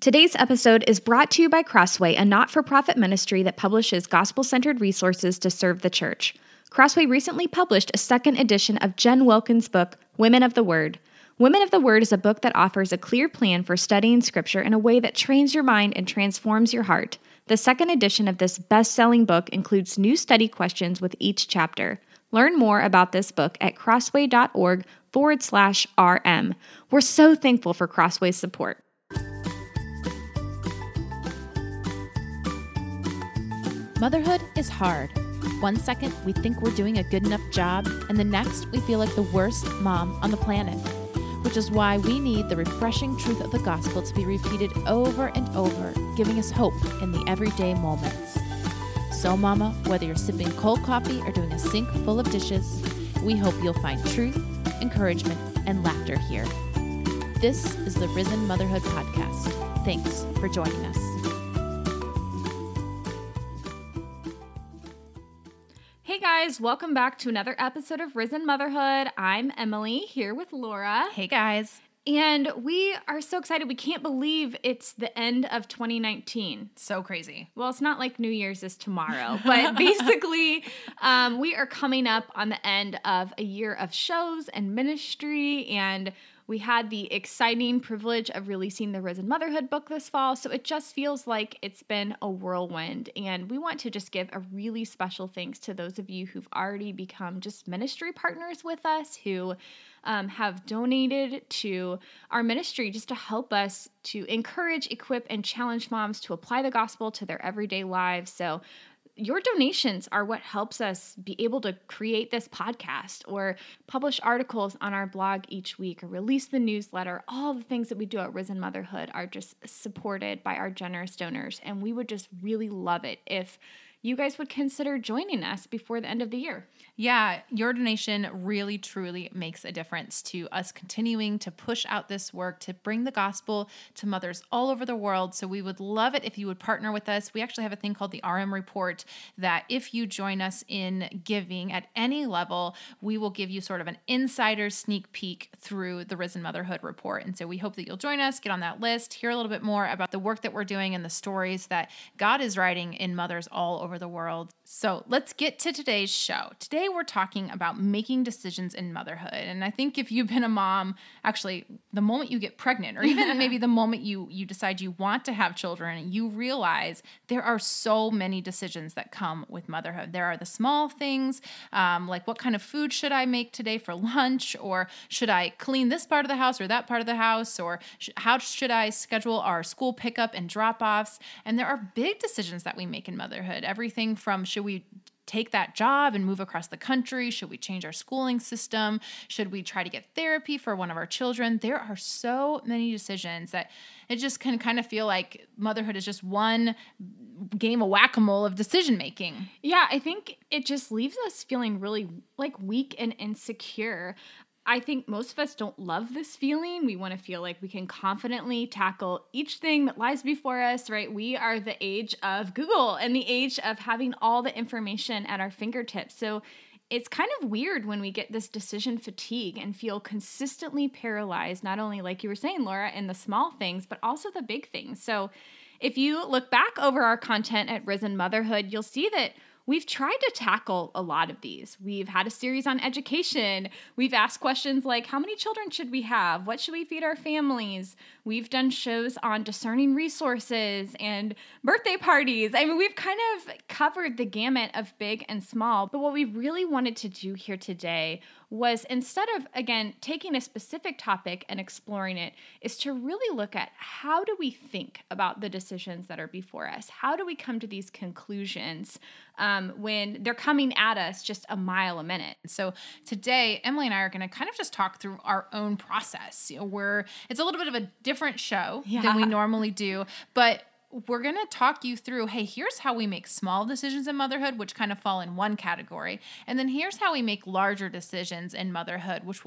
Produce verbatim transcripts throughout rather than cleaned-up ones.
Today's episode is brought to you by Crossway, a not-for-profit ministry that publishes gospel-centered resources to serve the church. Crossway recently published a second edition of Jen Wilkins' book, Women of the Word. Women of the Word is a book that offers a clear plan for studying Scripture in a way that trains your mind and transforms your heart. The second edition of this best-selling book includes new study questions with each chapter. Learn more about this book at crossway.org forward slash RM. We're so thankful for Crossway's support. Motherhood is hard. One second, we think we're doing a good enough job, and the next, we feel like the worst mom on the planet, which is why we need the refreshing truth of the gospel to be repeated over and over, giving us hope in the everyday moments. So, Mama, whether you're sipping cold coffee or doing a sink full of dishes, we hope you'll find truth, encouragement, and laughter here. This is the Risen Motherhood Podcast. Thanks for joining us. Hey guys, welcome back to another episode of Risen Motherhood. I'm Emily, here with Laura. Hey guys. And we are so excited. We can't believe it's the end of twenty nineteen. So crazy. Well, it's not like New Year's is tomorrow, but basically um, we are coming up on the end of a year of shows and ministry, and we had the exciting privilege of releasing the Risen Motherhood book this fall, so it just feels like it's been a whirlwind, and we want to just give a really special thanks to those of you who've already become just ministry partners with us, who um, have donated to our ministry just to help us to encourage, equip, and challenge moms to apply the gospel to their everyday lives. So your donations are what helps us be able to create this podcast or publish articles on our blog each week or release the newsletter. All the things that we do at Risen Motherhood are just supported by our generous donors, and we would just really love it if you guys would consider joining us before the end of the year. Yeah, your donation really, truly makes a difference to us continuing to push out this work, to bring the gospel to mothers all over the world. So we would love it if you would partner with us. We actually have a thing called the R M Report that if you join us in giving at any level, we will give you sort of an insider sneak peek through the Risen Motherhood Report. And so we hope that you'll join us, get on that list, hear a little bit more about the work that we're doing and the stories that God is writing in mothers all over the world. So let's get to today's show. Today we're talking about making decisions in motherhood. And I think if you've been a mom, actually the moment you get pregnant, or even maybe the moment you you decide you want to have children, you realize there are so many decisions that come with motherhood. There are the small things, um, like what kind of food should I make today for lunch? Or should I clean this part of the house or that part of the house? Or sh- how should I schedule our school pickup and drop-offs? And there are big decisions that we make in motherhood. Everything from should we take that job and move across the country? Should we change our schooling system? Should we try to get therapy for one of our children? There are so many decisions that it just can kind of feel like motherhood is just one game of whack-a-mole of decision-making. Yeah, I think it just leaves us feeling really like weak and insecure. I think most of us don't love this feeling. We want to feel like we can confidently tackle each thing that lies before us, right? We are the age of Google and the age of having all the information at our fingertips. So it's kind of weird when we get this decision fatigue and feel consistently paralyzed, not only like you were saying, Laura, in the small things, but also the big things. So if you look back over our content at Risen Motherhood, you'll see that we've tried to tackle a lot of these. We've had a series on education. We've asked questions like, how many children should we have? What should we feed our families? We've done shows on discerning resources and birthday parties. I mean, we've kind of covered the gamut of big and small. But what we really wanted to do here today was, instead of, again, taking a specific topic and exploring it, is to really look at how do we think about the decisions that are before us? How do we come to these conclusions um, when they're coming at us just a mile a minute? So today, Emily and I are going to kind of just talk through our own process. You know, we're, it's a little bit of a different show yeah. than we normally do, but we're going to talk you through, hey, here's how we make small decisions in motherhood, which kind of fall in one category. And then here's how we make larger decisions in motherhood, which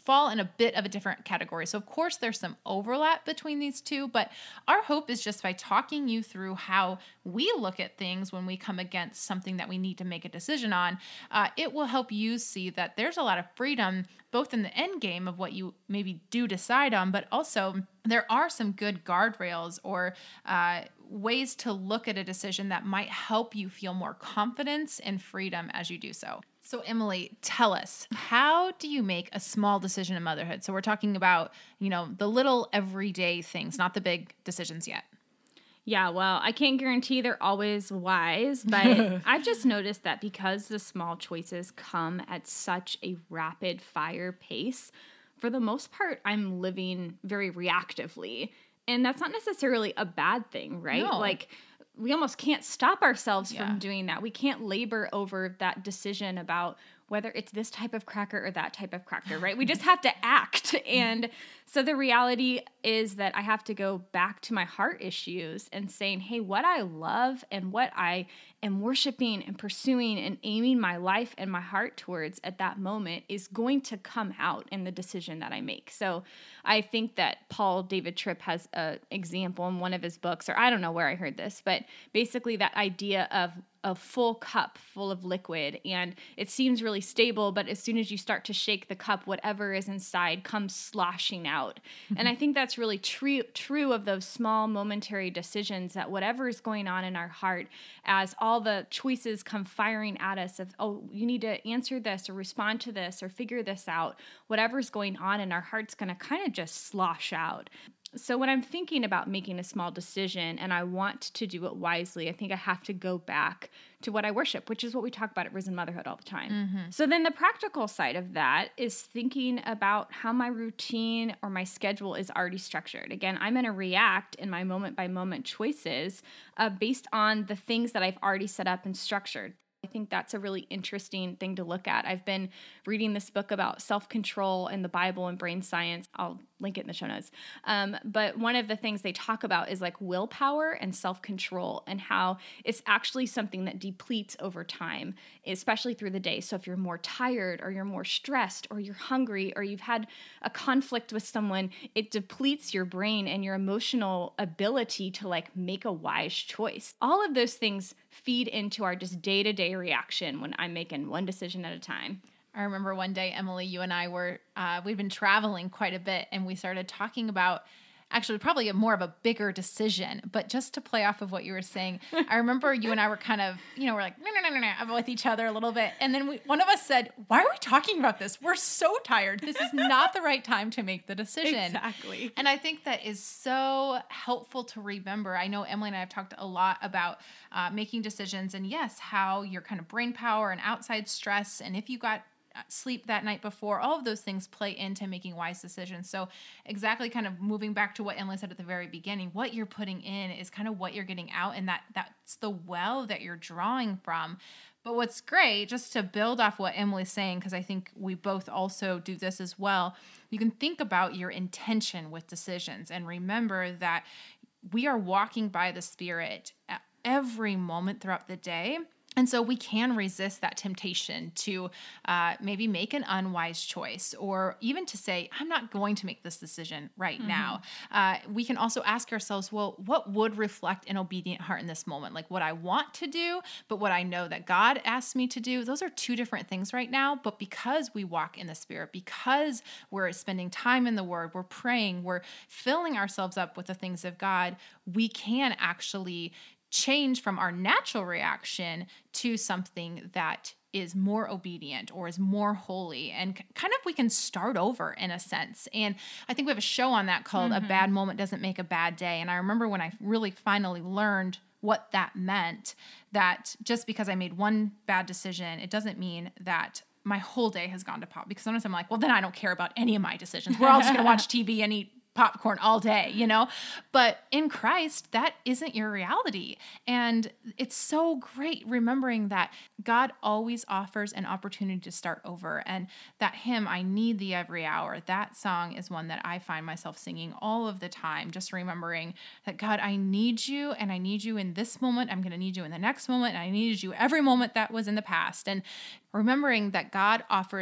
fall in a bit of a different category. So of course there's some overlap between these two, but our hope is just by talking you through how we look at things when we come against something that we need to make a decision on, uh, it will help you see that there's a lot of freedom both in the end game of what you maybe do decide on, but also there are some good guardrails or uh, ways to look at a decision that might help you feel more confidence and freedom as you do so. So Emily, tell us, how do you make a small decision in motherhood? So we're talking about, you know, the little everyday things, not the big decisions yet. Yeah, well, I can't guarantee they're always wise, but I've just noticed that because the small choices come at such a rapid fire pace, for the most part, I'm living very reactively. And that's not necessarily a bad thing, right? No. Like, we almost can't stop ourselves Yeah. from doing that. We can't labor over that decision about whether it's this type of cracker or that type of cracker, right? We just have to act. And so the reality is that I have to go back to my heart issues and saying, hey, what I love and what I am worshiping and pursuing and aiming my life and my heart towards at that moment is going to come out in the decision that I make. So I think that Paul David Tripp has an example in one of his books, or I don't know where I heard this, but basically that idea of a full cup full of liquid, and it seems really stable, but as soon as you start to shake the cup, whatever is inside comes sloshing out. Mm-hmm. And I think that's really true true of those small momentary decisions, that whatever is going on in our heart, as all the choices come firing at us of, oh, you need to answer this or respond to this or figure this out, whatever's going on in our heart's going to kind of just slosh out. So when I'm thinking about making a small decision and I want to do it wisely, I think I have to go back to what I worship, which is what we talk about at Risen Motherhood all the time. Mm-hmm. So then the practical side of that is thinking about how my routine or my schedule is already structured. Again, I'm going to react in my moment-by-moment choices uh, based on the things that I've already set up and structured. I think that's a really interesting thing to look at. I've been reading this book about self-control in the Bible and brain science. I'll link it in the show notes. Um, but one of the things they talk about is like willpower and self-control, and how it's actually something that depletes over time, especially through the day. So if you're more tired or you're more stressed or you're hungry or you've had a conflict with someone, it depletes your brain and your emotional ability to like make a wise choice. All of those things feed into our just day-to-day reaction when I'm making one decision at a time. I remember one day, Emily, you and I were, uh, we'd been traveling quite a bit, and we started talking about actually probably a more of a bigger decision, but just to play off of what you were saying, I remember you and I were kind of, you know, we're like, no, no, no, no, no, with each other a little bit. And then we, one of us said, why are we talking about this? We're so tired. This is not the right time to make the decision. Exactly. And I think that is so helpful to remember. I know Emily and I have talked a lot about uh, making decisions, and yes, how your kind of brain power and outside stress, and if you got sleep that night before, all of those things play into making wise decisions. So exactly kind of moving back to what Emily said at the very beginning, what you're putting in is kind of what you're getting out, and that that's the well that you're drawing from. But what's great, just to build off what Emily's saying, because I think we both also do this as well, you can think about your intention with decisions and remember that we are walking by the Spirit at every moment throughout the day. And so we can resist that temptation to uh, maybe make an unwise choice, or even to say, I'm not going to make this decision right mm-hmm. now. Uh, we can also ask ourselves, well, what would reflect an obedient heart in this moment? Like what I want to do, but what I know that God asked me to do. Those are two different things right now. But because we walk in the Spirit, because we're spending time in the Word, we're praying, we're filling ourselves up with the things of God, we can actually change from our natural reaction to something that is more obedient or is more holy, and kind of we can start over in a sense. And I think we have a show on that called mm-hmm. A Bad Moment Doesn't Make a Bad Day. And I remember when I really finally learned what that meant, that just because I made one bad decision, it doesn't mean that my whole day has gone to pot. Because sometimes I'm like, well, then I don't care about any of my decisions. We're all just going to watch T V and eat popcorn all day, you know? But in Christ, that isn't your reality. And it's so great remembering that God always offers an opportunity to start over, and that hymn, I Need Thee Every Hour, that song is one that I find myself singing all of the time, just remembering that God, I need you, and I need you in this moment. I'm going to need you in the next moment. And I needed you every moment that was in the past. And remembering that God offers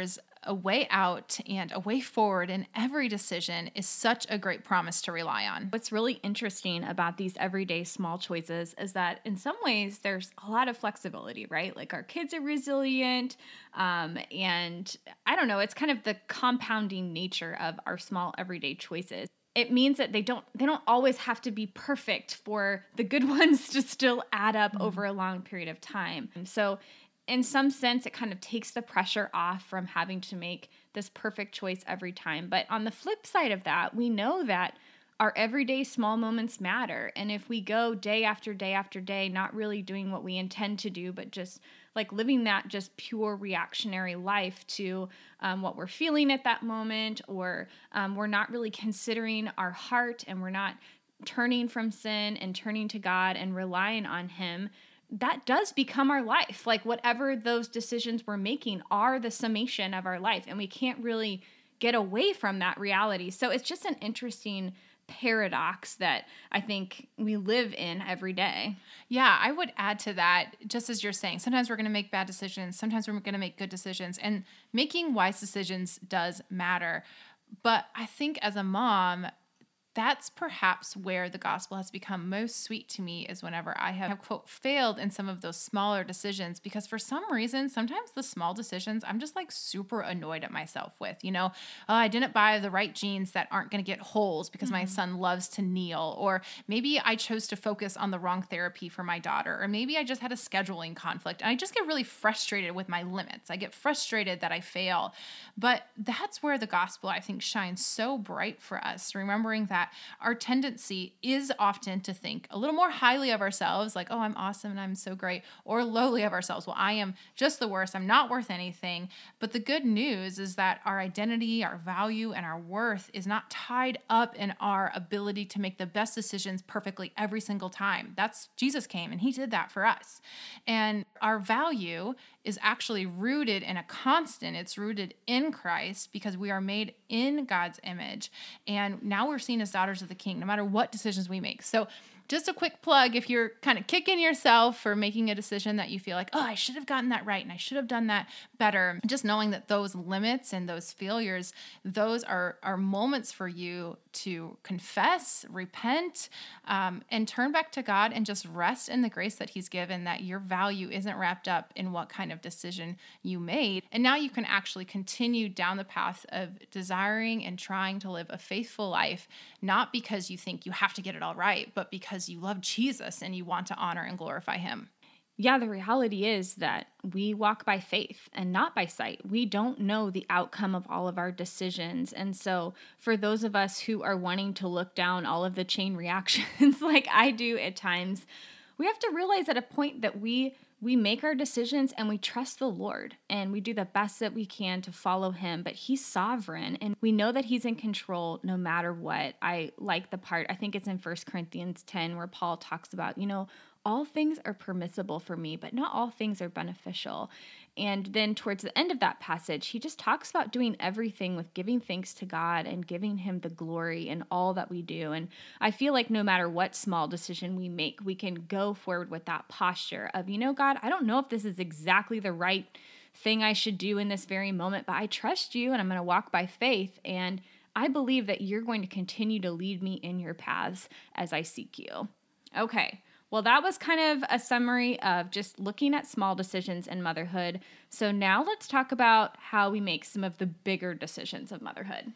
a way out and a way forward in every decision is such a great promise to rely on. What's really interesting about these everyday small choices is that in some ways there's a lot of flexibility, right? Like our kids are resilient. Um, and I don't know, it's kind of the compounding nature of our small everyday choices. It means that they don't they don't always have to be perfect for the good ones to still add up mm-hmm. over a long period of time. So in some sense, it kind of takes the pressure off from having to make this perfect choice every time. But on the flip side of that, we know that our everyday small moments matter. And if we go day after day after day, not really doing what we intend to do, but just like living that just pure reactionary life to um, what we're feeling at that moment, or um, we're not really considering our heart and we're not turning from sin and turning to God and relying on Him, that does become our life. Like whatever those decisions we're making are the summation of our life, and we can't really get away from that reality. So it's just an interesting paradox that I think we live in every day. Yeah, I would add to that, just as you're saying, sometimes we're going to make bad decisions, sometimes we're going to make good decisions, and making wise decisions does matter. But I think as a mom, that's perhaps where the gospel has become most sweet to me, is whenever I have, quote, failed in some of those smaller decisions, because for some reason, sometimes the small decisions, I'm just like super annoyed at myself with, you know, oh, I didn't buy the right jeans that aren't going to get holes because mm-hmm. my son loves to kneel, or maybe I chose to focus on the wrong therapy for my daughter, or maybe I just had a scheduling conflict, and I just get really frustrated with my limits. I get frustrated that I fail. But that's where the gospel, I think, shines so bright for us, remembering that our tendency is often to think a little more highly of ourselves, like, oh, I'm awesome and I'm so great, or lowly of ourselves. Well, I am just the worst. I'm not worth anything. But the good news is that our identity, our value, and our worth is not tied up in our ability to make the best decisions perfectly every single time. That's Jesus came and He did that for us. And our value is actually rooted in a constant. It's rooted in Christ, because we are made in God's image. And now we're seen as daughters of the King, no matter what decisions we make. So just a quick plug, if you're kind of kicking yourself for making a decision that you feel like, oh, I should have gotten that right and I should have done that better, just knowing that those limits and those failures, those are, are moments for you to confess, repent, um, and turn back to God and just rest in the grace that He's given, that your value isn't wrapped up in what kind of decision you made. And now you can actually continue down the path of desiring and trying to live a faithful life, not because you think you have to get it all right, but because you love Jesus and you want to honor and glorify Him. Yeah, the reality is that we walk by faith and not by sight. We don't know the outcome of all of our decisions. And so for those of us who are wanting to look down all of the chain reactions like I do at times, we have to realize at a point that we we make our decisions and we trust the Lord and we do the best that we can to follow Him, but He's sovereign and we know that He's in control no matter what. I like the part, I think it's in First Corinthians ten, where Paul talks about, you know, all things are permissible for me, but not all things are beneficial. And then towards the end of that passage, he just talks about doing everything with giving thanks to God and giving Him the glory in all that we do. And I feel like no matter what small decision we make, we can go forward with that posture of, you know, God, I don't know if this is exactly the right thing I should do in this very moment, but I trust You and I'm going to walk by faith. And I believe that You're going to continue to lead me in Your paths as I seek You. Okay. Well, that was kind of a summary of just looking at small decisions in motherhood. So now let's talk about how we make some of the bigger decisions of motherhood.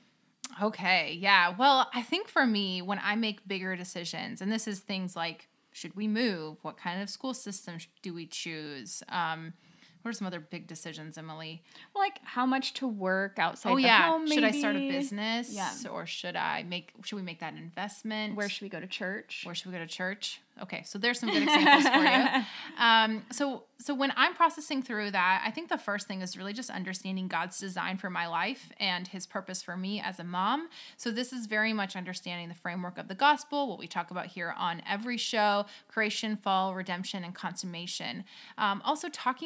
Okay, yeah. Well, I think for me, when I make bigger decisions, and this is things like, should we move? What kind of school system do we choose? Um, what are some other big decisions, Emily? Well, like how much to work outside oh, the yeah. home, maybe. Should I start a business? Yeah. Or should I make, should we make that an investment? Where should we go to church? Where should we go to church? Okay, so there's some good examples for you. Um, so, so when I'm processing through that, I think the first thing is really just understanding God's design for my life and His purpose for me as a mom. So this is very much understanding the framework of the gospel, what we talk about here on every show: creation, fall, redemption, and consummation. Um, also talking with my husband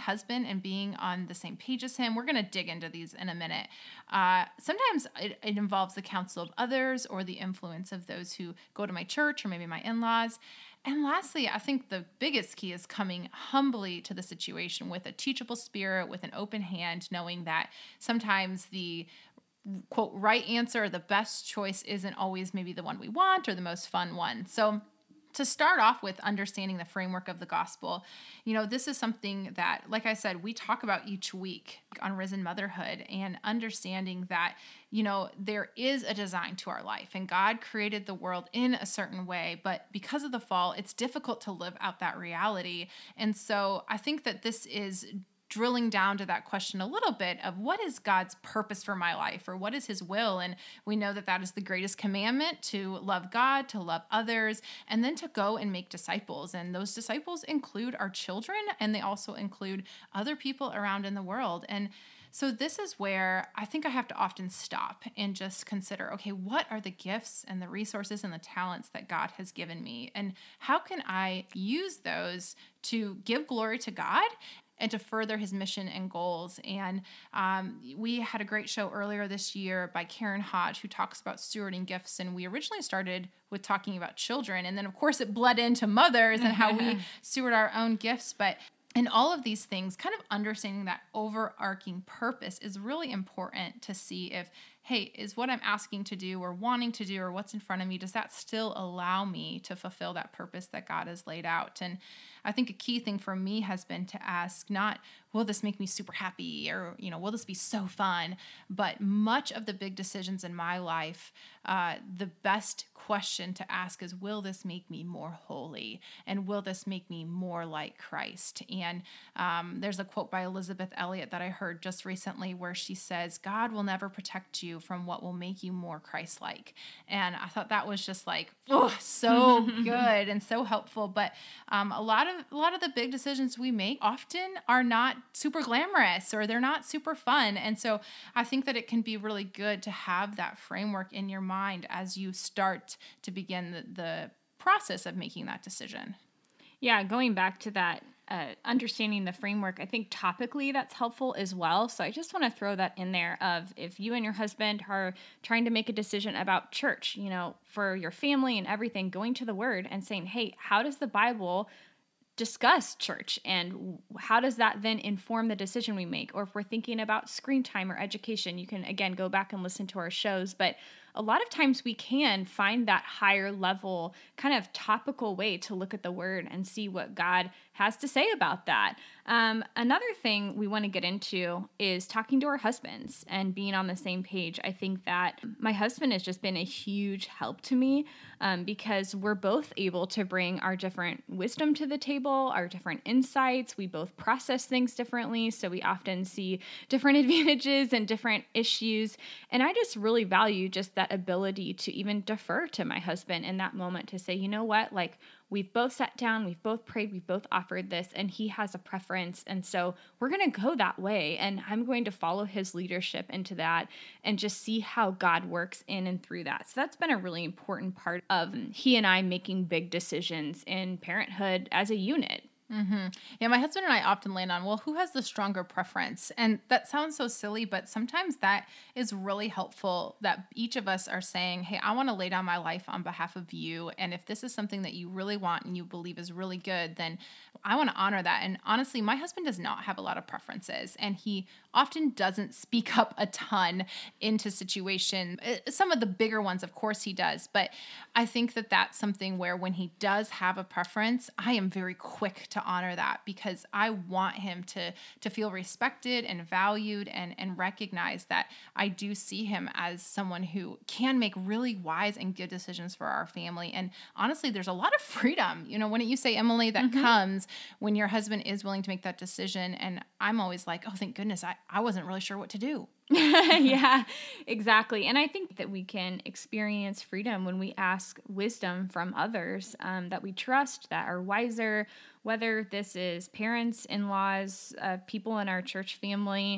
husband and being on the same page as him. We're going to dig into these in a minute. Uh, sometimes it, it involves the counsel of others or the influence of those who go to my church or maybe my in-laws. And lastly, I think the biggest key is coming humbly to the situation with a teachable spirit, with an open hand, knowing that sometimes the quote right answer, the best choice isn't always maybe the one we want or the most fun one. So to start off with understanding the framework of the gospel, you know, this is something that, like I said, we talk about each week on Risen Motherhood, and understanding that, you know, there is a design to our life and God created the world in a certain way, but because of the fall, it's difficult to live out that reality. And so I think that this is drilling down to that question a little bit of what is God's purpose for my life, or what is his will? And we know that that is the greatest commandment, to love God, to love others, and then to go and make disciples. And those disciples include our children, and they also include other people around in the world. And so this is where I think I have to often stop and just consider, okay, what are the gifts and the resources and the talents that God has given me? And how can I use those to give glory to God and to further his mission and goals? And um, we had a great show earlier this year by Karen Hodge, who talks about stewarding gifts. And we originally started with talking about children. And then, of course, it bled into mothers and how we steward our own gifts. But in all of these things, kind of understanding that overarching purpose is really important to see if, hey, is what I'm asking to do or wanting to do or what's in front of me, does that still allow me to fulfill that purpose that God has laid out? And I think a key thing for me has been to ask not, will this make me super happy, or, you know, will this be so fun? But much of the big decisions in my life, uh, the best question to ask is, will this make me more holy? And will this make me more like Christ? And um, there's a quote by Elizabeth Elliot that I heard just recently where she says, God will never protect you from what will make you more Christ-like. And I thought that was just like, oh, so good and so helpful. But um, a lot of a lot of the big decisions we make often are not super glamorous, or they're not super fun. And so I think that it can be really good to have that framework in your mind as you start to begin the, the process of making that decision. Yeah, going back to that, uh, understanding the framework, I think topically that's helpful as well. So I just want to throw that in there of, if you and your husband are trying to make a decision about church, you know, for your family and everything, going to the Word and saying, hey, how does the Bible discuss church, and how does that then inform the decision we make? Or if we're thinking about screen time or education, you can again go back and listen to our shows. But a lot of times we can find that higher level kind of topical way to look at the Word and see what God has to say about that. Um, another thing we want to get into is talking to our husbands and being on the same page. I think that my husband has just been a huge help to me um, because we're both able to bring our different wisdom to the table, our different insights. We both process things differently, so we often see different advantages and different issues. And I just really value just that ability to even defer to my husband in that moment to say, you know what, like, we've both sat down, we've both prayed, we've both offered this, and he has a preference. And so we're going to go that way. And I'm going to follow his leadership into that and just see how God works in and through that. So that's been a really important part of he and I making big decisions in parenthood as a unit. Mm-hmm. Yeah, my husband and I often land on, well, who has the stronger preference? And that sounds so silly, but sometimes that is really helpful, that each of us are saying, hey, I want to lay down my life on behalf of you. And if this is something that you really want and you believe is really good, then I want to honor that. And honestly, my husband does not have a lot of preferences, and he often doesn't speak up a ton into situation. Some of the bigger ones, of course he does, but I think that that's something where when he does have a preference, I am very quick to honor that, because I want him to to feel respected and valued, and and recognize that I do see him as someone who can make really wise and good decisions for our family. And honestly, there's a lot of freedom, you know, when you say, Emily, that mm-hmm. comes when your husband is willing to make that decision. And I'm always like, oh, thank goodness, I, I wasn't really sure what to do. Yeah, exactly. And I think that we can experience freedom when we ask wisdom from others um, that we trust, that are wiser, whether this is parents, in-laws, uh, people in our church family,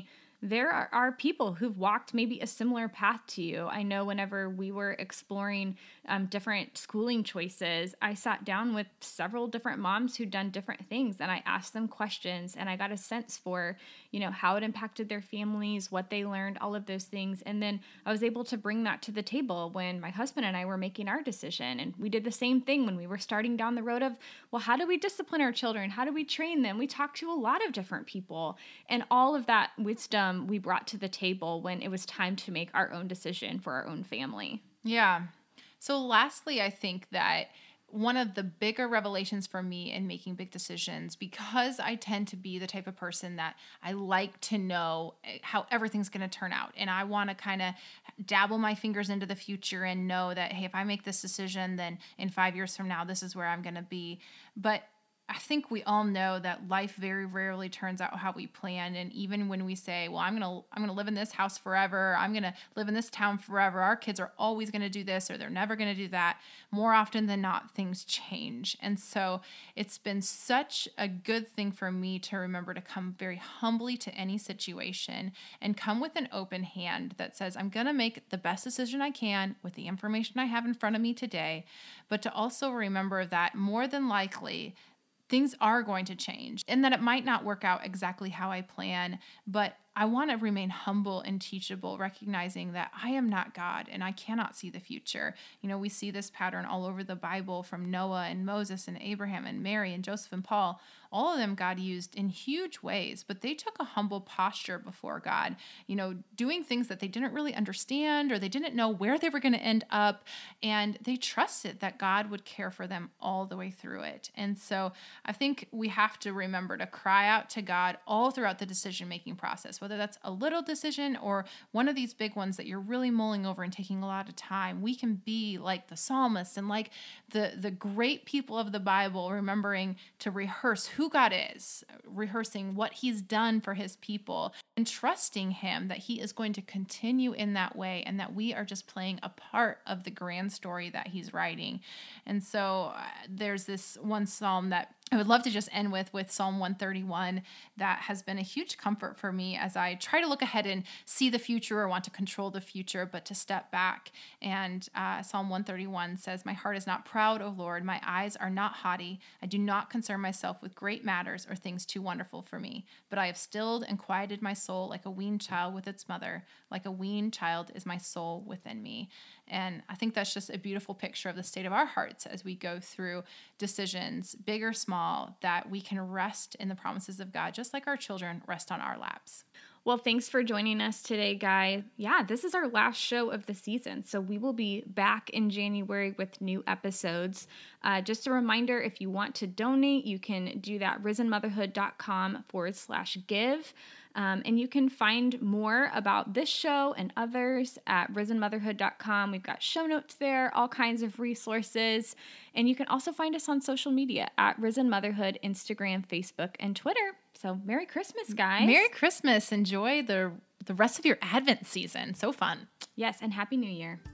there are, are people who've walked maybe a similar path to you. I know whenever we were exploring um, different schooling choices, I sat down with several different moms who'd done different things, and I asked them questions, and I got a sense for, you know, how it impacted their families, what they learned, all of those things. And then I was able to bring that to the table when my husband and I were making our decision. And we did the same thing when we were starting down the road of, well, how do we discipline our children? How do we train them? We talked to a lot of different people, and all of that wisdom we brought to the table when it was time to make our own decision for our own family. Yeah. So lastly, I think that one of the bigger revelations for me in making big decisions, because I tend to be the type of person that I like to know how everything's going to turn out. And I want to kind of dabble my fingers into the future and know that, hey, if I make this decision, then in five years from now, this is where I'm going to be. But I think we all know that life very rarely turns out how we plan. And even when we say, well, I'm going to, I'm going to live in this house forever, I'm going to live in this town forever, our kids are always going to do this, or they're never going to do that. More often than not, things change. And so it's been such a good thing for me to remember to come very humbly to any situation and come with an open hand that says, I'm going to make the best decision I can with the information I have in front of me today, but to also remember that more than likely, things are going to change and that it might not work out exactly how I plan, but I want to remain humble and teachable, recognizing that I am not God and I cannot see the future. You know, we see this pattern all over the Bible from Noah and Moses and Abraham and Mary and Joseph and Paul. All of them God used in huge ways, but they took a humble posture before God, you know, doing things that they didn't really understand or they didn't know where they were going to end up. And they trusted that God would care for them all the way through it. And so I think we have to remember to cry out to God all throughout the decision-making process, whether that's a little decision or one of these big ones that you're really mulling over and taking a lot of time. We can be like the psalmist and like the, the great people of the Bible, remembering to rehearse who God is, rehearsing what he's done for his people, and trusting him that he is going to continue in that way and that we are just playing a part of the grand story that he's writing. And so uh, there's this one psalm that I would love to just end with, with Psalm one thirty-one, that has been a huge comfort for me as I try to look ahead and see the future or want to control the future, but to step back. And uh, Psalm one thirty-one says, "My heart is not proud, O Lord. My eyes are not haughty. I do not concern myself with great matters or things too wonderful for me. But I have stilled and quieted my soul like a weaned child with its mother. Like a weaned child is my soul within me." And I think that's just a beautiful picture of the state of our hearts as we go through decisions, big or small, that we can rest in the promises of God, just like our children rest on our laps. Well, thanks for joining us today, Guy. Yeah, this is our last show of the season, so we will be back in January with new episodes. Uh, just a reminder, if you want to donate, you can do that risenmotherhood.com forward slash give. Um, and you can find more about this show and others at risen motherhood dot com. We've got show notes there, all kinds of resources. And you can also find us on social media at Risen Motherhood, Instagram, Facebook, and Twitter. So Merry Christmas, guys. Merry Christmas. Enjoy the, the rest of your Advent season. So fun. Yes, and Happy New Year.